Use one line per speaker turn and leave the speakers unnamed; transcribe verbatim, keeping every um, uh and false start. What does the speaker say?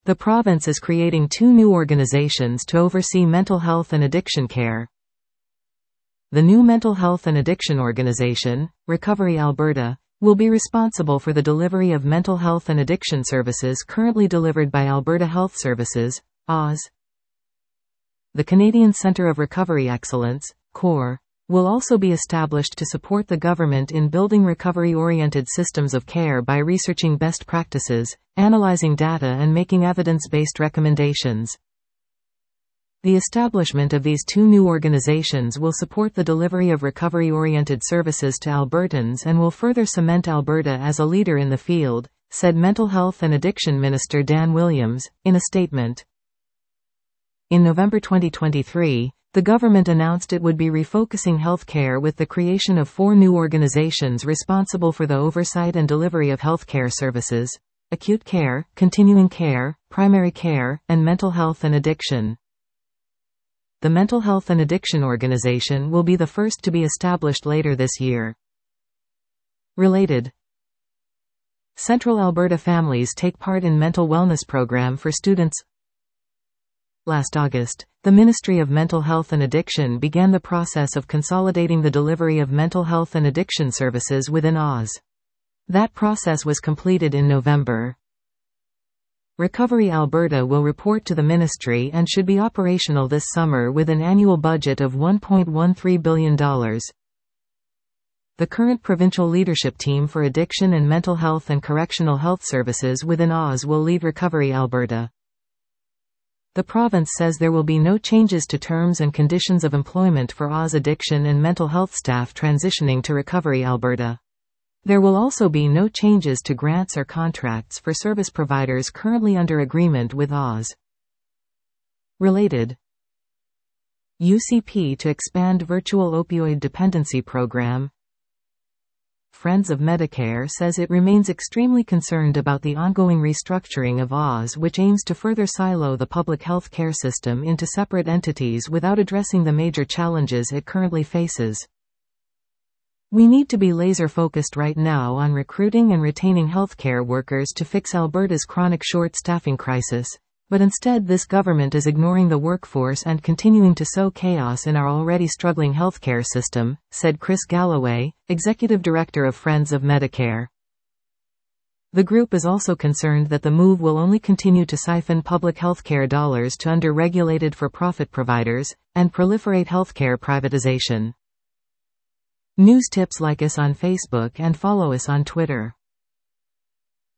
The province is creating two new organizations to oversee mental health and addiction care. The new Mental Health and Addiction Organization, Recovery Alberta, will be responsible for the delivery of mental health and addiction services currently delivered by Alberta Health Services, A S. The Canadian Centre of Recovery Excellence, C O R, will also be established to support the government in building recovery-oriented systems of care by researching best practices, analyzing data and making evidence-based recommendations. The establishment of these two new organizations will support the delivery of recovery-oriented services to Albertans and will further cement Alberta as a leader in the field, said Mental Health and Addiction Minister Dan Williams, in a statement. In November twenty twenty-three, the government announced it would be refocusing healthcare with the creation of four new organizations responsible for the oversight and delivery of healthcare services: acute care, continuing care, primary care, and mental health and addiction. The Mental Health and Addiction Organization will be the first to be established later this year. Related. Central Alberta families take part in mental wellness program for students. Last August, the Ministry of Mental Health and Addiction began the process of consolidating the delivery of mental health and addiction services within A S. That process was completed in November. Recovery Alberta will report to the ministry and should be operational this summer with an annual budget of one point one three billion dollars. The current provincial leadership team for addiction and mental health and correctional health services within A S will lead Recovery Alberta. The province says there will be no changes to terms and conditions of employment for A S addiction and mental health staff transitioning to Recovery Alberta. There will also be no changes to grants or contracts for service providers currently under agreement with A S. Related. U C P to expand virtual opioid dependency program. Friends of Medicare says it remains extremely concerned about the ongoing restructuring of A S, which aims to further silo the public health care system into separate entities without addressing the major challenges it currently faces. We need to be laser-focused right now on recruiting and retaining healthcare workers to fix Alberta's chronic short staffing crisis, but instead this government is ignoring the workforce and continuing to sow chaos in our already struggling healthcare system, said Chris Galloway, Executive Director of Friends of Medicare. The group is also concerned that the move will only continue to siphon public healthcare dollars to under-regulated for-profit providers, and proliferate healthcare privatization. News tips: like us on Facebook and follow us on Twitter.